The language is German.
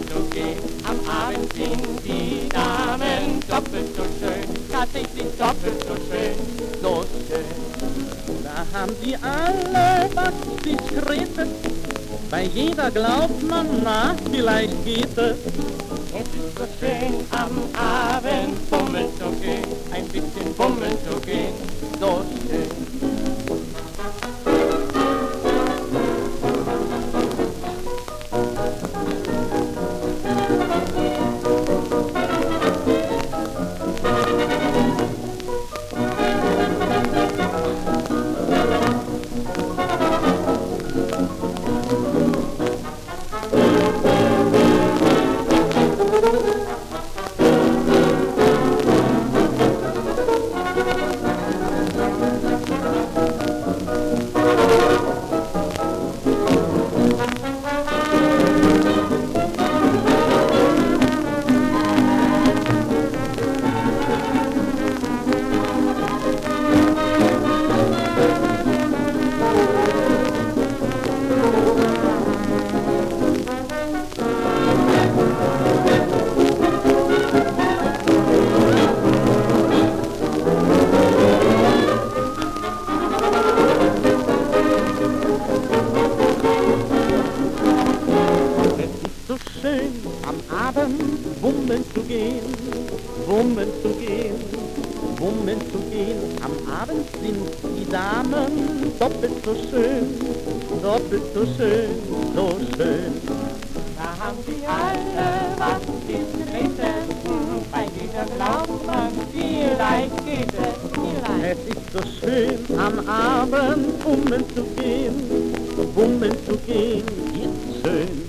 zu gehen. Am Abend sind die Damen doppelt so schön, tatsächlich doppelt so schön, so schön. Da haben sie alle was Diskretes, bei jeder glaubt man, na, vielleicht geht es. Es ist so schön, am Abend bummeln zu gehen, ein bisschen bummeln zu gehen, so schön. Am Abend wummeln zu gehen, wummeln zu gehen, wummeln zu gehen. Am Abend sind die Damen doppelt so schön, doppelt so schön, so schön. Da haben sie alle was Diskretes, bei jeder glaubt man, vielleicht geht es, vielleicht. Es ist so schön, am Abend wummeln zu gehen, ist schön.